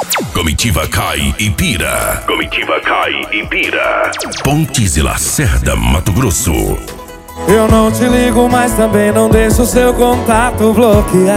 Comitiva cai e pira. Comitiva cai e pira. Pontes e Lacerda, Mato Grosso. Eu não te ligo, mas também não deixo o seu contato bloqueado.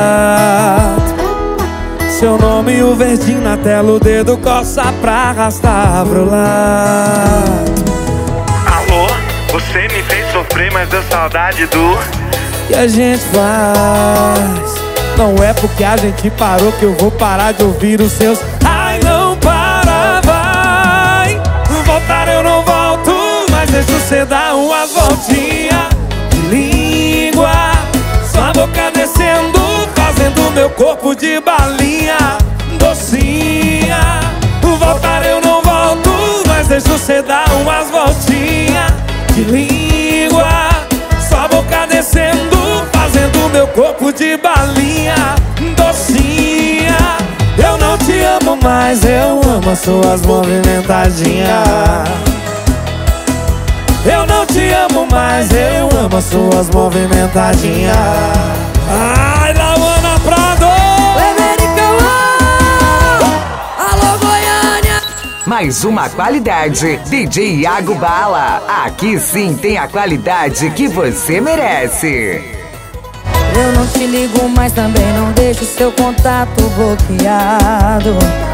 Seu nome e o verdinho na tela, o dedo coça pra arrastar pro lado. Alô, você me fez sofrer, mas deu saudade do que a gente faz. Não é porque a gente parou que eu vou parar de ouvir os seus ai, não para, vai. Voltar eu não volto, mas deixa você dar umas voltinhas de língua. Sua boca descendo, fazendo meu corpo de balinha docinha. Voltar eu não volto, mas deixa você dar umas voltinhas de língua. Sua boca descendo, fazendo meu corpo de balinha docinha. Eu não te amo mais, eu amo as suas movimentadinhas. Eu não te amo mais, eu amo as suas movimentadinhas. Ai, Lauana Prado! Alô, Goiânia! Mais uma qualidade, DJ Iago Bala. Aqui sim tem a qualidade que você merece. Eu não te ligo, mas também não deixo seu contato bloqueado.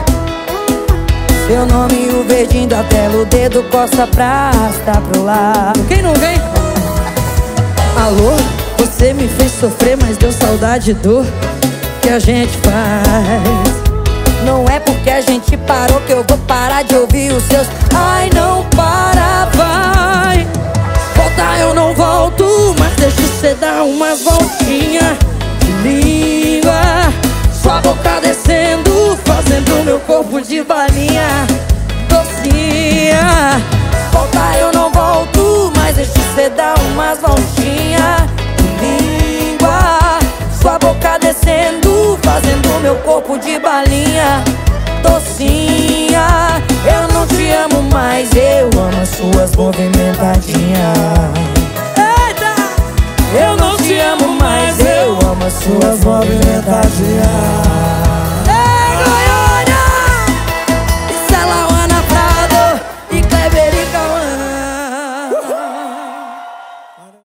Seu nome e o verdinho da tela, o dedo coça pra arrastar pro lado. Quem não vem? Alô, você me fez sofrer, mas deu saudade do que a gente faz. Não é porque a gente parou que eu vou parar de ouvir os seus ai, não para, vai. Voltar eu não volto, mas deixa você dar umas voltinhas de língua. Sua boca descendo, fazendo meu corpo de balinha docinha. Voltar eu não volto, mas deixa você dar umas voltinhas de língua. Sua boca descendo, fazendo meu corpo de balinha docinha. Eu não te amo mais, eu amo as suas movimentadinhas. Eita! Eu não te amo mais, eu amo as suas movimentadinhas.